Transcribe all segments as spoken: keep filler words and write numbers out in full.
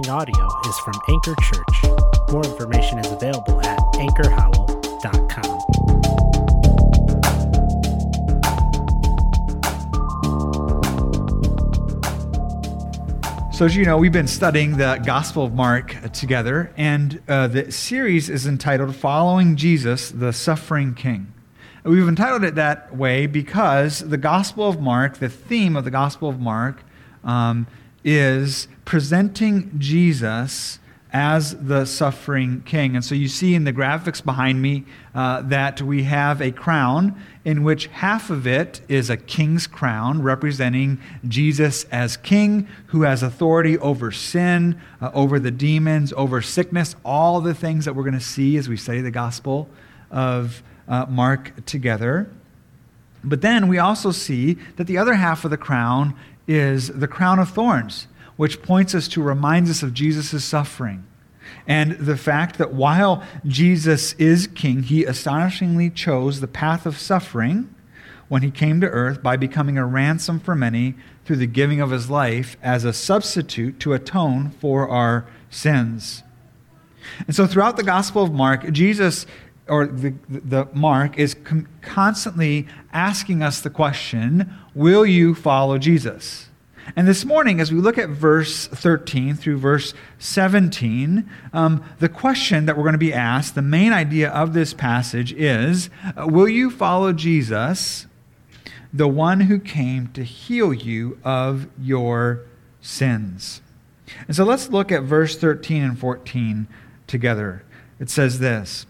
following audio is from Anchor Church. More information is available at anchor howell dot com. So as you know, we've been studying the Gospel of Mark together, and uh, the series is entitled Following Jesus, the Suffering King. We've entitled it that way because the Gospel of Mark, the theme of the Gospel of Mark, um, is presenting Jesus as the suffering king. And so you see in the graphics behind me uh, that we have a crown in which half of it is a king's crown representing Jesus as king who has authority over sin, uh, over the demons, over sickness, all the things that we're going to see as we study the Gospel of uh, Mark together. But then we also see that the other half of the crown is the crown of thorns, which points us to, reminds us of Jesus' suffering. And the fact that while Jesus is king, he astonishingly chose the path of suffering when he came to earth by becoming a ransom for many through the giving of his life as a substitute to atone for our sins. And so throughout the Gospel of Mark, Jesus, or the, the Mark, is com- constantly asking us the question, will you follow Jesus? And this morning, as we look at verse thirteen through verse seventeen, um, the question that we're going to be asked, the main idea of this passage is, uh, will you follow Jesus, the one who came to heal you of your sins? And so let's look at verse thirteen and fourteen together. It says this,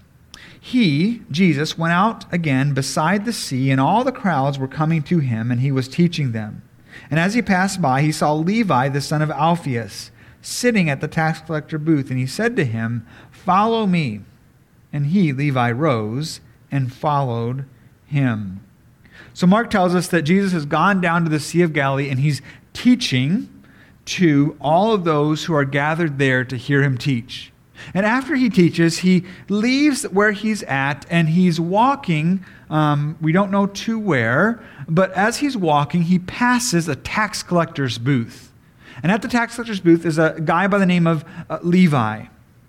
He, Jesus, went out again beside the sea, and all the crowds were coming to him, and he was teaching them. And as he passed by, he saw Levi, the son of Alphaeus, sitting at the tax collector booth, and he said to him, Follow me. And he, Levi, rose and followed him. So Mark tells us that Jesus has gone down to the Sea of Galilee, and he's teaching to all of those who are gathered there to hear him teach. And after he teaches, he leaves where he's at, and he's walking, um, we don't know to where, but as he's walking, he passes a tax collector's booth. And at the tax collector's booth is a guy by the name of uh, Levi.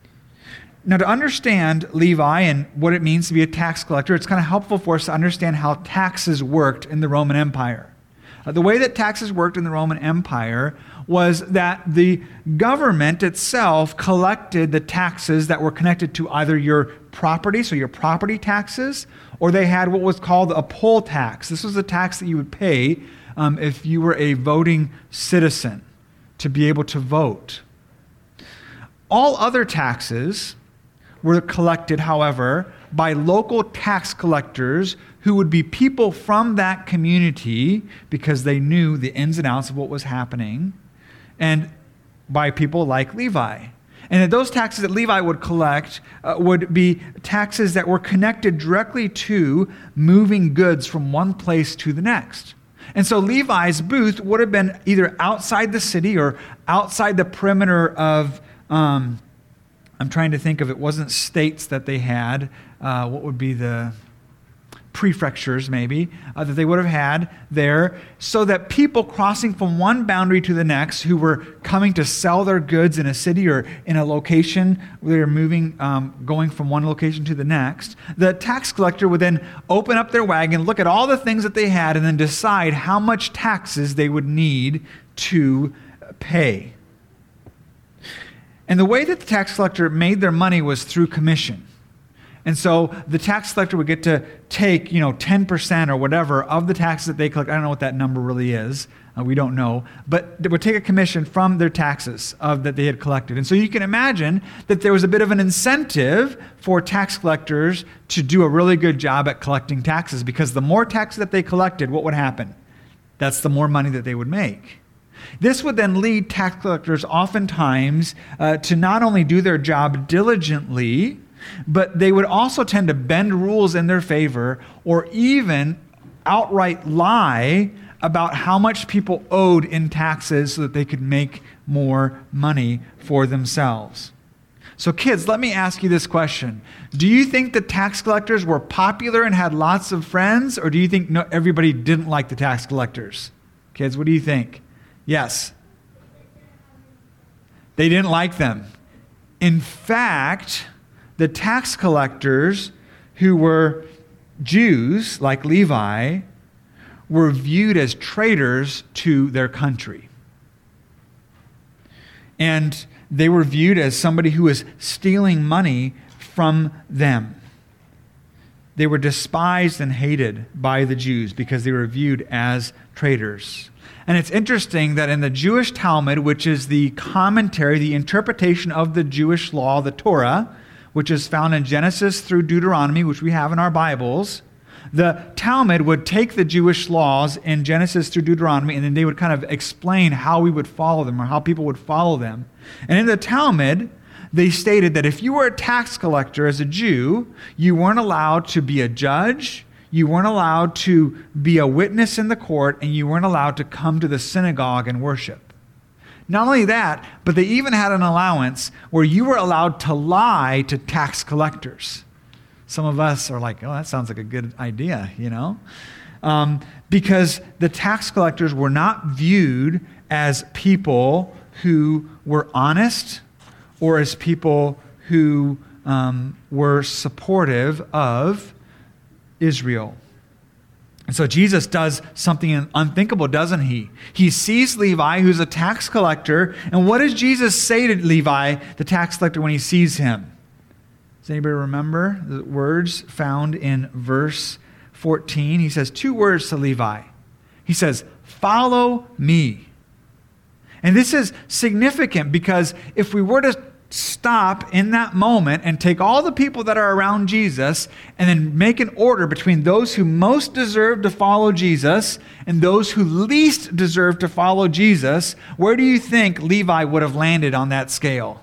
Now, to understand Levi and what it means to be a tax collector, it's kind of helpful for us to understand how taxes worked in the Roman Empire. Uh, the way that taxes worked in the Roman Empire was that the government itself collected the taxes that were connected to either your property, so your property taxes, or they had what was called a poll tax. This was a tax that you would pay um, if you were a voting citizen to be able to vote. All other taxes were collected, however, by local tax collectors who would be people from that community because they knew the ins and outs of what was happening, and by people like Levi. And that those taxes that Levi would collect uh, would be taxes that were connected directly to moving goods from one place to the next. And so Levi's booth would have been either outside the city or outside the perimeter of, um, I'm trying to think of, it wasn't states that they had, uh, what would be the prefectures maybe, uh, that they would have had there, so that people crossing from one boundary to the next who were coming to sell their goods in a city or in a location where they were moving, um, going from one location to the next, the tax collector would then open up their wagon, look at all the things that they had, and then decide how much taxes they would need to pay. And the way that the tax collector made their money was through commission. And so the tax collector would get to take, you know, ten percent or whatever of the taxes that they collect. I don't know what that number really is. Uh, we don't know. But they would take a commission from their taxes of that they had collected. And so you can imagine that there was a bit of an incentive for tax collectors to do a really good job at collecting taxes, because the more taxes that they collected, what would happen? That's the more money that they would make. This would then lead tax collectors oftentimes uh, to not only do their job diligently, but they would also tend to bend rules in their favor or even outright lie about how much people owed in taxes so that they could make more money for themselves. So kids, let me ask you this question. Do you think the tax collectors were popular and had lots of friends, or do you think no, everybody didn't like the tax collectors? Kids, what do you think? Yes. They didn't like them. In fact, the tax collectors who were Jews, like Levi, were viewed as traitors to their country. And they were viewed as somebody who was stealing money from them. They were despised and hated by the Jews because they were viewed as traitors. And it's interesting that in the Jewish Talmud, which is the commentary, the interpretation of the Jewish law, the Torah, which is found in Genesis through Deuteronomy, which we have in our Bibles, the Talmud would take the Jewish laws in Genesis through Deuteronomy, and then they would kind of explain how we would follow them or how people would follow them. And in the Talmud, they stated that if you were a tax collector as a Jew, you weren't allowed to be a judge, you weren't allowed to be a witness in the court, and you weren't allowed to come to the synagogue and worship. Not only that, but they even had an allowance where you were allowed to lie to tax collectors. Some of us are like, oh, that sounds like a good idea, you know? Um, because the tax collectors were not viewed as people who were honest or as people who um, were supportive of Israel. And so Jesus does something unthinkable, doesn't he? He sees Levi, who's a tax collector, and what does Jesus say to Levi, the tax collector, when he sees him? Does anybody remember the words found in verse fourteen? He says two words to Levi. He says, "Follow me." And this is significant because if we were to stop in that moment and take all the people that are around Jesus and then make an order between those who most deserve to follow Jesus and those who least deserve to follow Jesus, where do you think Levi would have landed on that scale?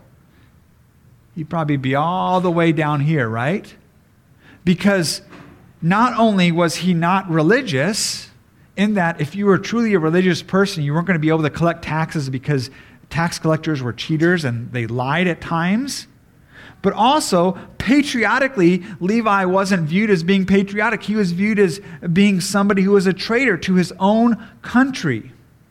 He'd probably be all the way down here, right? Because not only was he not religious, in that if you were truly a religious person, you weren't going to be able to collect taxes because tax collectors were cheaters and they lied at times. But also, patriotically, Levi wasn't viewed as being patriotic. He was viewed as being somebody who was a traitor to his own country.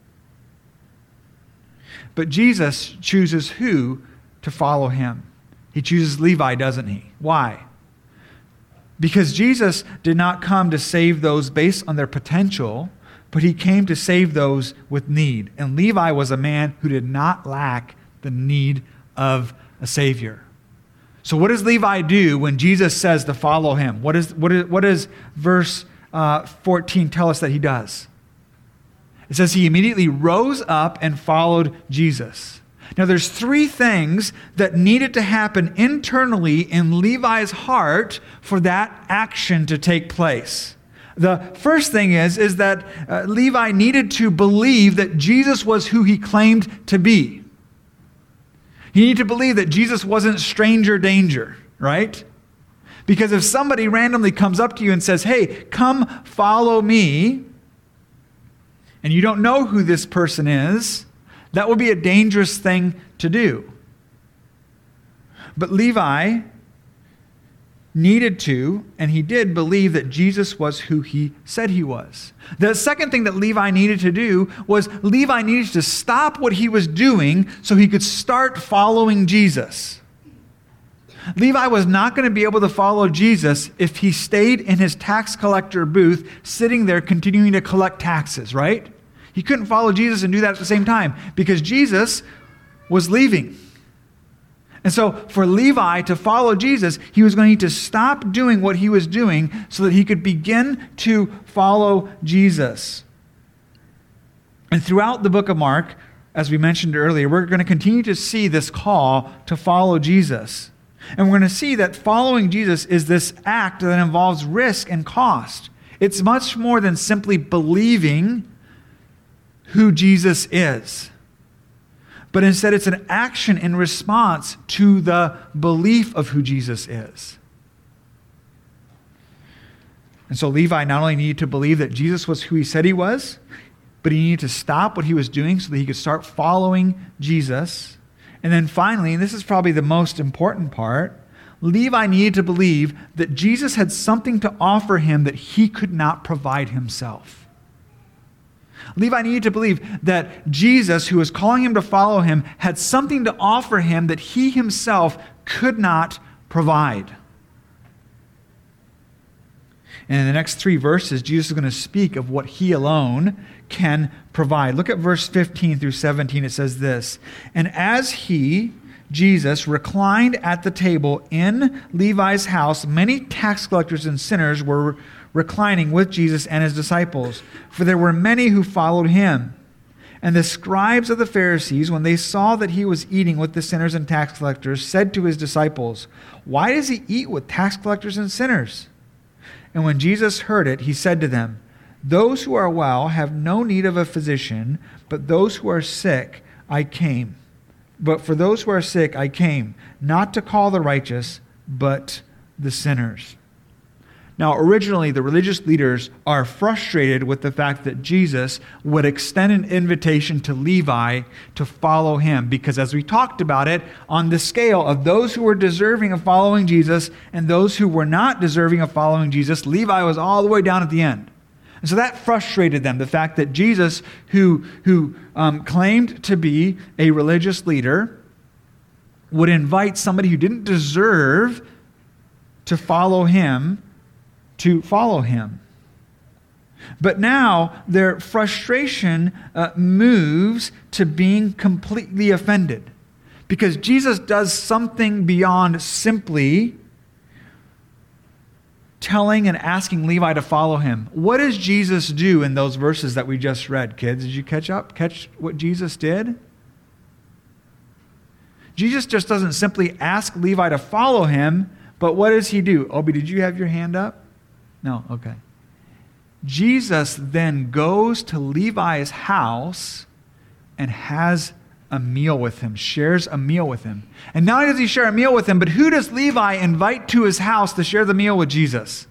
But Jesus chooses who to follow him. He chooses Levi, doesn't he? Why? Because Jesus did not come to save those based on their potential, but he came to save those with need. And Levi was a man who did not lack the need of a Savior. So what does Levi do when Jesus says to follow him? What, is, what, is, what does verse uh, fourteen tell us that he does? It says he immediately rose up and followed Jesus. Now there's three things that needed to happen internally in Levi's heart for that action to take place. The first thing is, is that uh, Levi needed to believe that Jesus was who he claimed to be. He needed to believe that Jesus wasn't stranger danger, right? Because if somebody randomly comes up to you and says, hey, come follow me, and you don't know who this person is, that would be a dangerous thing to do. But Levi needed to, and he did, believe that Jesus was who he said he was. The second thing that Levi needed to do was Levi needed to stop what he was doing so he could start following Jesus. Levi was not going to be able to follow Jesus if he stayed in his tax collector booth, sitting there continuing to collect taxes, right? He couldn't follow Jesus and do that at the same time because Jesus was leaving. And so for Levi to follow Jesus, he was going to need to stop doing what he was doing so that he could begin to follow Jesus. And throughout the book of Mark, as we mentioned earlier, we're going to continue to see this call to follow Jesus. And we're going to see that following Jesus is this act that involves risk and cost. It's much more than simply believing who Jesus is. But instead, it's an action in response to the belief of who Jesus is. And so Levi not only needed to believe that Jesus was who he said he was, but he needed to stop what he was doing so that he could start following Jesus. And then finally, and this is probably the most important part, Levi needed to believe that Jesus had something to offer him that he could not provide himself. Levi needed to believe that Jesus, who was calling him to follow him, had something to offer him that he himself could not provide. And in the next three verses, Jesus is going to speak of what he alone can provide. Look at verse fifteen through seventeen. It says this, "And as he, Jesus, reclined at the table in Levi's house, many tax collectors and sinners were reclining with Jesus and his disciples, for there were many who followed him. And the scribes of the Pharisees, when they saw that he was eating with the sinners and tax collectors, said to his disciples, 'Why does he eat with tax collectors and sinners?' And when Jesus heard it, he said to them, 'Those who are well have no need of a physician, but those who are sick I came. But for those who are sick I came, not to call the righteous, but the sinners.'" Now, originally, the religious leaders are frustrated with the fact that Jesus would extend an invitation to Levi to follow him, because as we talked about it, on the scale of those who were deserving of following Jesus and those who were not deserving of following Jesus, Levi was all the way down at the end. And so that frustrated them, the fact that Jesus, who, who um, claimed to be a religious leader, would invite somebody who didn't deserve to follow him to follow him. But now their frustration uh, moves to being completely offended, because Jesus does something beyond simply telling and asking Levi to follow him. What does Jesus do in those verses that we just read, kids? Did you catch up? Catch what Jesus did? Jesus just doesn't simply ask Levi to follow him, but what does he do? Obi, did you have your hand up? No, okay. Jesus then goes to Levi's house and has a meal with him, shares a meal with him. And not only does he share a meal with him, but who does Levi invite to his house to share the meal with Jesus?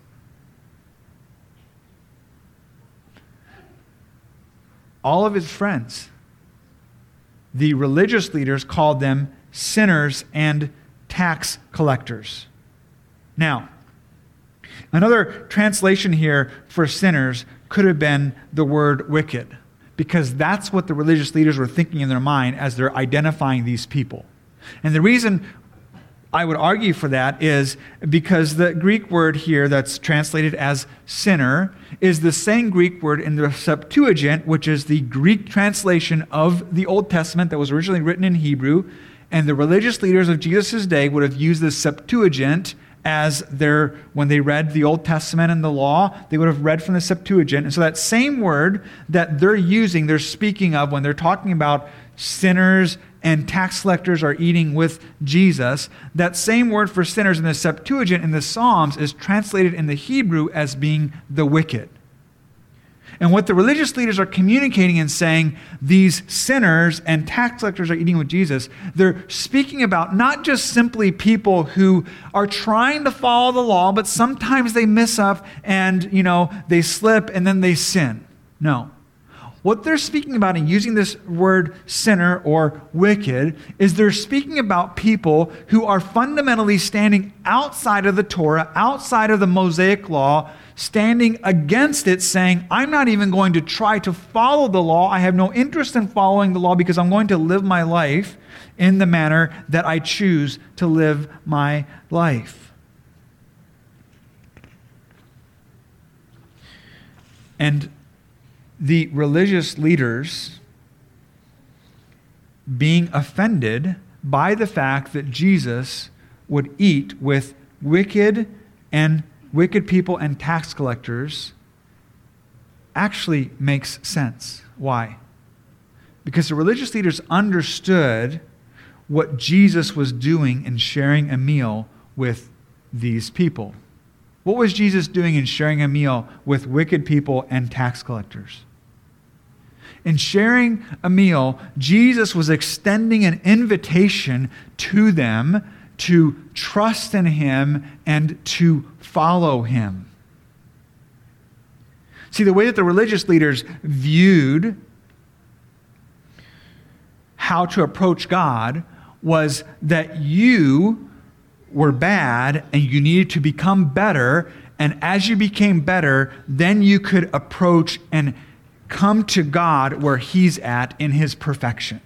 All of his friends. The religious leaders called them sinners and tax collectors. Now, another translation here for sinners could have been the word wicked, because that's what the religious leaders were thinking in their mind as they're identifying these people. And the reason I would argue for that is because the Greek word here that's translated as sinner is the same Greek word in the Septuagint, which is the Greek translation of the Old Testament that was originally written in Hebrew. And the religious leaders of Jesus' day would have used the Septuagint as their, when they read the Old Testament and the law, they would have read from the Septuagint. And so that same word that they're using, they're speaking of when they're talking about sinners and tax collectors are eating with Jesus, that same word for sinners in the Septuagint in the Psalms is translated in the Hebrew as being the wicked. And what the religious leaders are communicating and saying, these sinners and tax collectors are eating with Jesus, they're speaking about not just simply people who are trying to follow the law, but sometimes they miss up and, you know, they slip and then they sin. No. What they're speaking about in using this word sinner or wicked is they're speaking about people who are fundamentally standing outside of the Torah, outside of the Mosaic law, standing against it, saying, I'm not even going to try to follow the law. I have no interest in following the law because I'm going to live my life in the manner that I choose to live my life. And the religious leaders being offended by the fact that Jesus would eat with wicked and wicked people and tax collectors actually makes sense. Why? Because the religious leaders understood what Jesus was doing in sharing a meal with these people. What was Jesus doing in sharing a meal with wicked people and tax collectors? In sharing a meal, Jesus was extending an invitation to them to trust in him and to follow him. See, the way that the religious leaders viewed how to approach God was that you were bad and you needed to become better, and as you became better, then you could approach and come to God where he's at in his perfection.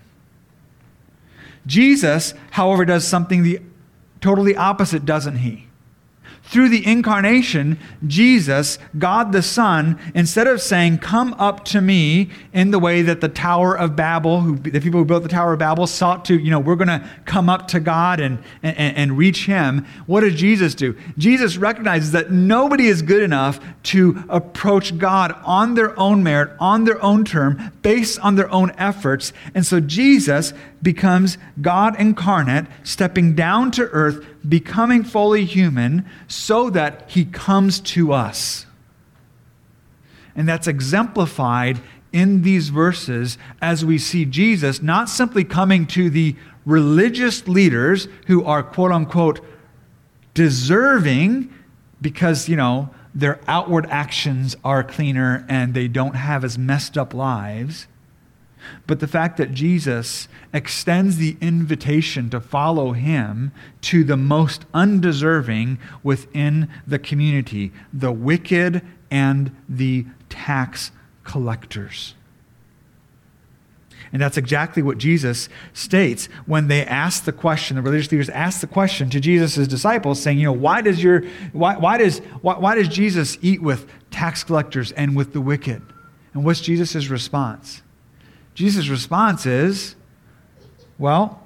Jesus, however, does something the totally opposite, doesn't he? Through the incarnation, Jesus, God the Son, instead of saying, come up to me in the way that the Tower of Babel, who, the people who built the Tower of Babel sought to, you know, we're going to come up to God and, and, and reach him. What does Jesus do? Jesus recognizes that nobody is good enough to approach God on their own merit, on their own term, based on their own efforts. And so Jesus becomes God incarnate, stepping down to earth, becoming fully human so that he comes to us. And that's exemplified in these verses as we see Jesus not simply coming to the religious leaders who are quote unquote deserving because, you know, their outward actions are cleaner and they don't have as messed up lives. But the fact that Jesus extends the invitation to follow him to the most undeserving within the community, the wicked and the tax collectors. And that's exactly what Jesus states when they ask the question, the religious leaders ask the question to Jesus' disciples, saying, you know, why does your why why does why, why does Jesus eat with tax collectors and with the wicked? And what's Jesus' response? Jesus' response is, well,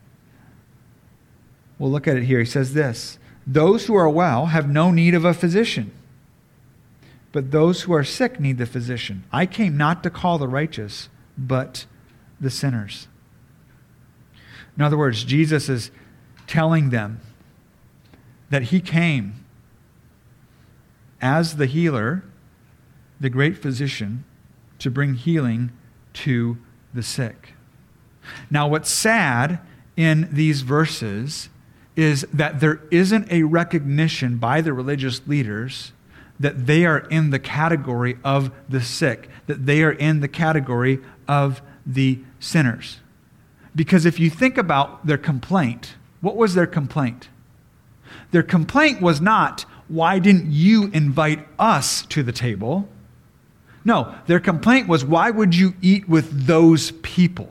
we'll look at it here. He says this, those who are well have no need of a physician, but those who are sick need the physician. I came not to call the righteous, but the sinners. In other words, Jesus is telling them that he came as the healer, the great physician, to bring healing to the sick. Now, what's sad in these verses is that there isn't a recognition by the religious leaders that they are in the category of the sick, that they are in the category of the sinners. Because if you think about their complaint, what was their complaint? Their complaint was not, why didn't you invite us to the table? No, their complaint was, why would you eat with those people?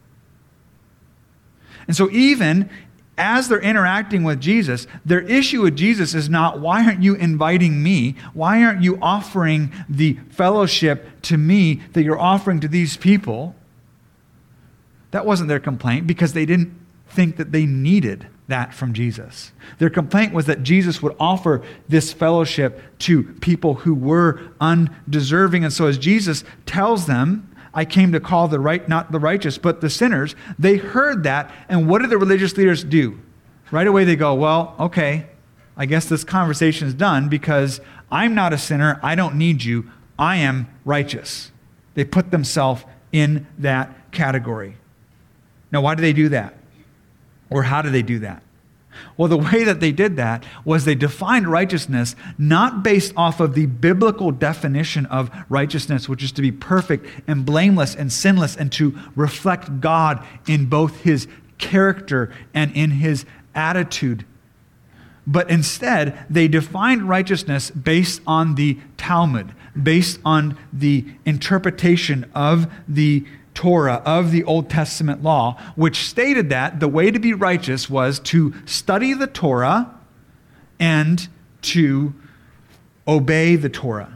And so even as they're interacting with Jesus, their issue with Jesus is not, why aren't you inviting me? Why aren't you offering the fellowship to me that you're offering to these people? That wasn't their complaint because they didn't think that they needed that from Jesus. Their complaint was that Jesus would offer this fellowship to people who were undeserving. And so as Jesus tells them, I came to call the right, not the righteous, but the sinners, they heard that. And what did the religious leaders do? Right away they go, well, okay, I guess this conversation is done because I'm not a sinner. I don't need you. I am righteous. They put themselves in that category. Now, why do they do that? Or how do they do that? Well, the way that they did that was they defined righteousness not based off of the biblical definition of righteousness, which is to be perfect and blameless and sinless and to reflect God in both his character and in his attitude. But instead, they defined righteousness based on the Talmud, based on the interpretation of the Torah, of the Old Testament law, which stated that the way to be righteous was to study the Torah and to obey the Torah.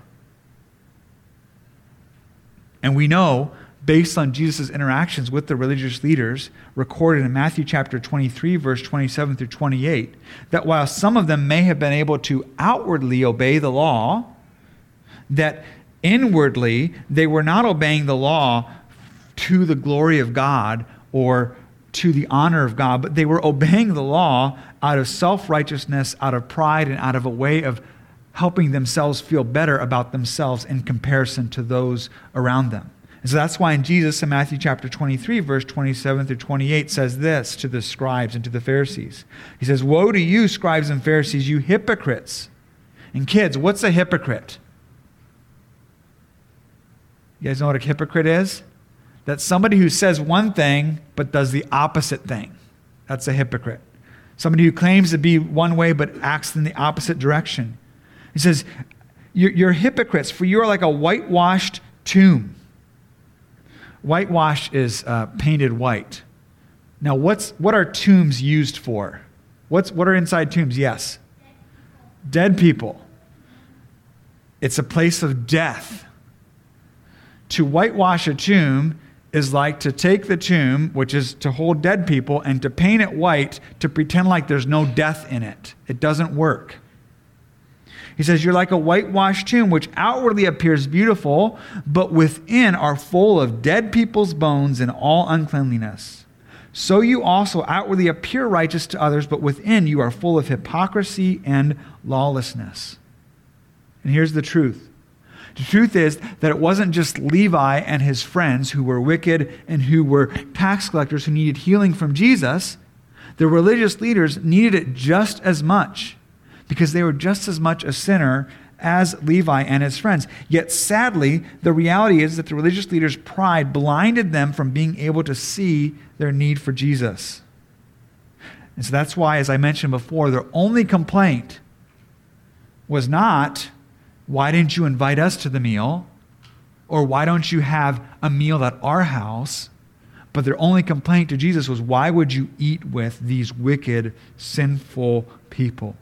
And we know, based on Jesus' interactions with the religious leaders, recorded in Matthew chapter twenty-three, verse twenty-seven through twenty-eight, that while some of them may have been able to outwardly obey the law, that inwardly they were not obeying the law to the glory of God or to the honor of God, but they were obeying the law out of self-righteousness, out of pride, and out of a way of helping themselves feel better about themselves in comparison to those around them. And so that's why in Jesus in Matthew chapter twenty-three, verse twenty-seven through twenty-eight says this to the scribes and to the Pharisees. He says, woe to you, scribes and Pharisees, you hypocrites. And kids, what's a hypocrite? You guys know what a hypocrite is? That's somebody who says one thing but does the opposite thing. That's a hypocrite. Somebody who claims to be one way but acts in the opposite direction. He says, you're, you're hypocrites, for you are like a whitewashed tomb. whitewash is uh, painted white. Now, what's what are tombs used for? What's what are inside tombs? Yes. Dead people. It's a place of death. To whitewash a tomb is like to take the tomb, which is to hold dead people, and to paint it white to pretend like there's no death in it. It doesn't work. He says, you're like a whitewashed tomb, which outwardly appears beautiful, but within are full of dead people's bones and all uncleanliness. So you also outwardly appear righteous to others, but within you are full of hypocrisy and lawlessness. And here's the truth. The truth is that it wasn't just Levi and his friends who were wicked and who were tax collectors who needed healing from Jesus. The religious leaders needed it just as much because they were just as much a sinner as Levi and his friends. Yet sadly, the reality is that the religious leaders' pride blinded them from being able to see their need for Jesus. And so that's why, as I mentioned before, their only complaint was not, why didn't you invite us to the meal? Or why don't you have a meal at our house? But their only complaint to Jesus was, why would you eat with these wicked, sinful people?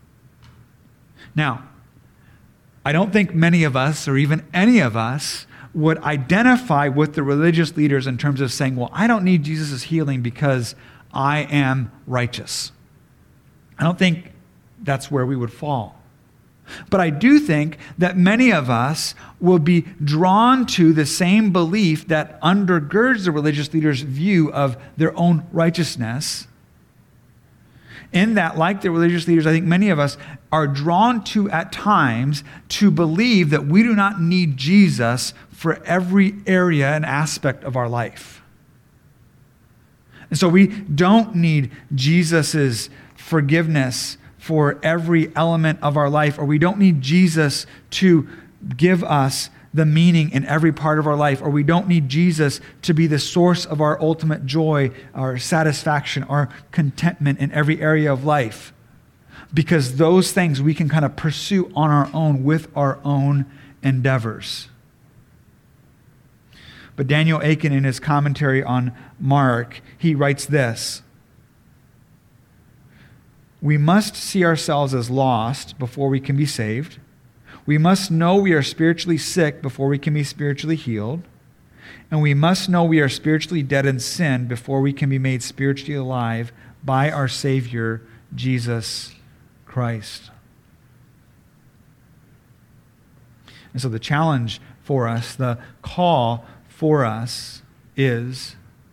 Now, I don't think many of us, or even any of us, would identify with the religious leaders in terms of saying, well, I don't need Jesus' healing because I am righteous. I don't think that's where we would fall. But I do think that many of us will be drawn to the same belief that undergirds the religious leaders' view of their own righteousness. In that, like the religious leaders, I think many of us are drawn to, at times, to believe that we do not need Jesus for every area and aspect of our life. And so we don't need Jesus' forgiveness for every element of our life, or we don't need Jesus to give us the meaning in every part of our life, or we don't need Jesus to be the source of our ultimate joy, our satisfaction, our contentment in every area of life. Because those things we can kind of pursue on our own with our own endeavors. But Daniel Akin, in his commentary on Mark, he writes this: we must see ourselves as lost before we can be saved. We must know we are spiritually sick before we can be spiritually healed. And we must know we are spiritually dead in sin before we can be made spiritually alive by our Savior, Jesus Christ. And so the challenge for us, the call for us is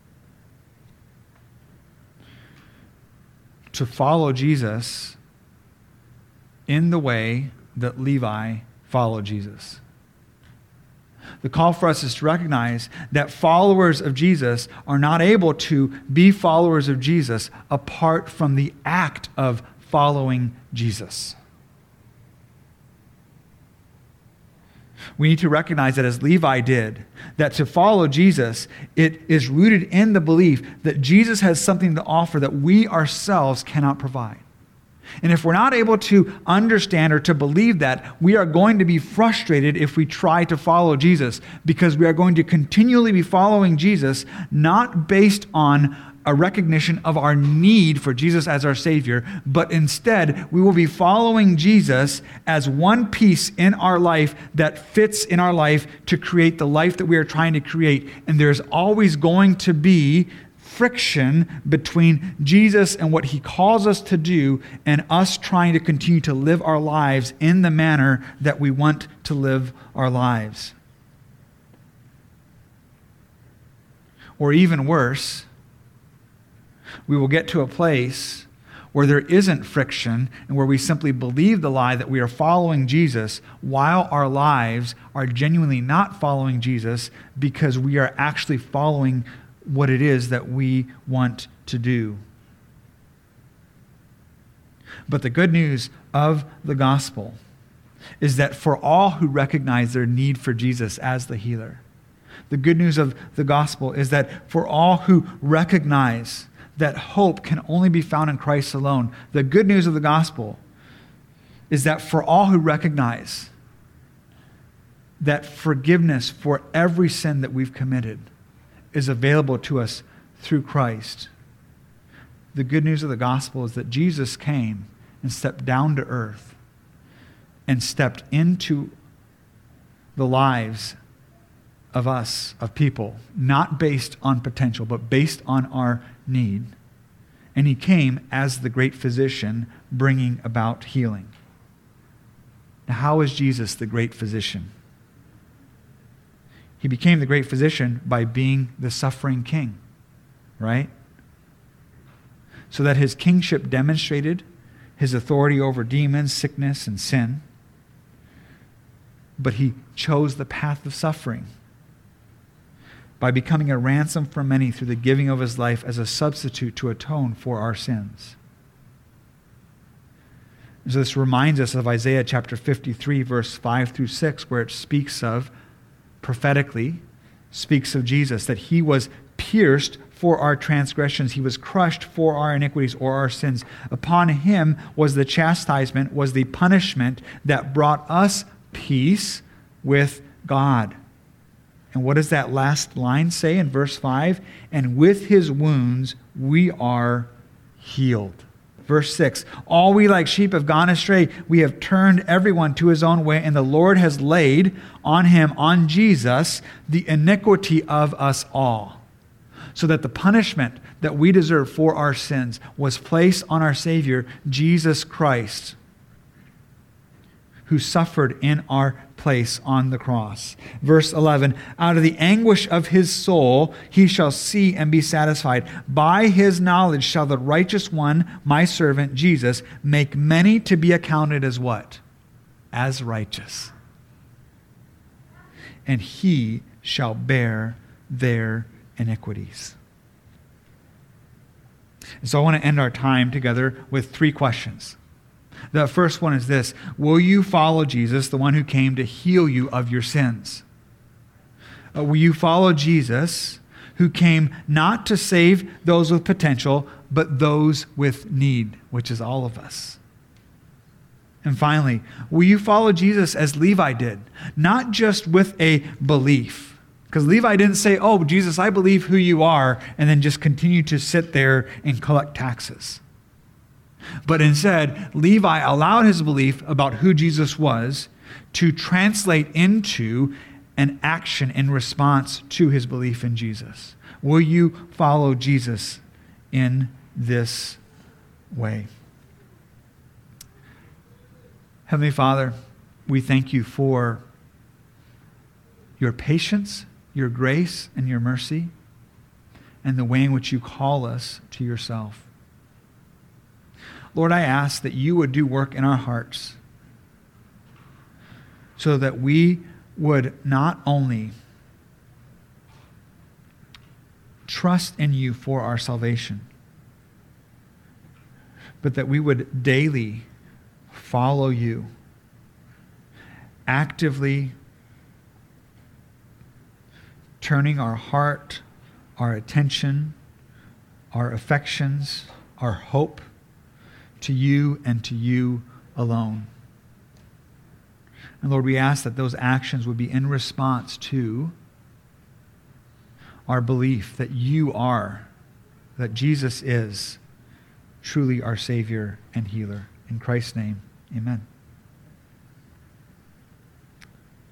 to follow Jesus in the way that Levi followed Jesus. The call for us is to recognize that followers of Jesus are not able to be followers of Jesus apart from the act of following Jesus. We need to recognize that as Levi did, that to follow Jesus, it is rooted in the belief that Jesus has something to offer that we ourselves cannot provide. And if we're not able to understand or to believe that, we are going to be frustrated if we try to follow Jesus, because we are going to continually be following Jesus, not based on a recognition of our need for Jesus as our Savior, but instead we will be following Jesus as one piece in our life that fits in our life to create the life that we are trying to create. And there's always going to be friction between Jesus and what he calls us to do and us trying to continue to live our lives in the manner that we want to live our lives. Or even worse, we will get to a place where there isn't friction and where we simply believe the lie that we are following Jesus while our lives are genuinely not following Jesus because we are actually following what it is that we want to do. But the good news of the gospel is that for all who recognize their need for Jesus as the healer, the good news of the gospel is that for all who recognize that hope can only be found in Christ alone, the good news of the gospel is that for all who recognize that forgiveness for every sin that we've committed is available to us through Christ. The good news of the gospel is that Jesus came and stepped down to earth and stepped into the lives of us, of people, not based on potential, but based on our need. And he came as the great physician, bringing about healing. Now, how is Jesus the great physician? He became the great physician by being the suffering king, right? So that his kingship demonstrated his authority over demons, sickness, and sin. But he chose the path of suffering by becoming a ransom for many through the giving of his life as a substitute to atone for our sins. So this reminds us of Isaiah chapter fifty-three, verse five through six, where it speaks of, prophetically, speaks of Jesus, that he was pierced for our transgressions. He was crushed for our iniquities or our sins. Upon him was the chastisement, was the punishment that brought us peace with God. And what does that last line say in verse five? And with his wounds we are healed. Verse six, all we like sheep have gone astray. We have turned everyone to his own way, and the Lord has laid on him, on Jesus, the iniquity of us all. So that the punishment that we deserve for our sins was placed on our Savior, Jesus Christ, who suffered in our place on the cross. Verse eleven, out of the anguish of his soul he shall see and be satisfied. By his knowledge shall the righteous one, my servant Jesus, make many to be accounted as what? As righteous. And he shall bear their iniquities. And so I want to end our time together with three questions. The first one is this: will you follow Jesus, the one who came to heal you of your sins? Uh, will you follow Jesus, who came not to save those with potential, but those with need, which is all of us? And finally, will you follow Jesus as Levi did, not just with a belief? Because Levi didn't say, oh, Jesus, I believe who you are, and then just continue to sit there and collect taxes. But instead, Levi allowed his belief about who Jesus was to translate into an action in response to his belief in Jesus. Will you follow Jesus in this way? Heavenly Father, we thank you for your patience, your grace, and your mercy, and the way in which you call us to yourself. Lord, I ask that you would do work in our hearts so that we would not only trust in you for our salvation, but that we would daily follow you, actively turning our heart, our attention, our affections, our hope to you and to you alone. And Lord, we ask that those actions would be in response to our belief that you are, that Jesus is truly our Savior and healer. In Christ's name, amen.